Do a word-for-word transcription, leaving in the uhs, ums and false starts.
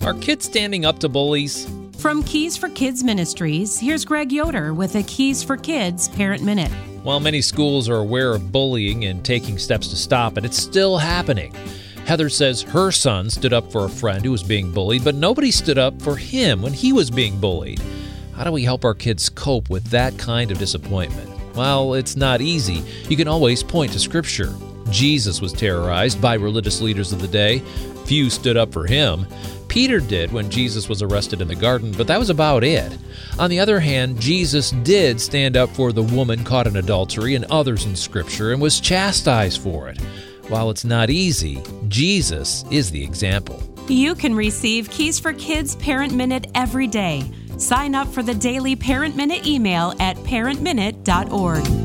Are kids standing up to bullies? From Keys for Kids Ministries, here's Greg Yoder with a Keys for Kids Parent Minute. While many schools are aware of bullying and taking steps to stop it, it's still happening. Heather says her son stood up for a friend who was being bullied, but nobody stood up for him when he was being bullied. How do we help our kids cope with that kind of disappointment? Well, it's not easy. You can always point to Scripture. Jesus was terrorized by religious leaders of the day. Few stood up for him. Peter did when Jesus was arrested in the garden, but that was about it. On the other hand, Jesus did stand up for the woman caught in adultery and others in Scripture and was chastised for it. While it's not easy, Jesus is the example. You can receive Keys for Kids Parent Minute every day. Sign up for the daily Parent Minute email at parent minute dot org.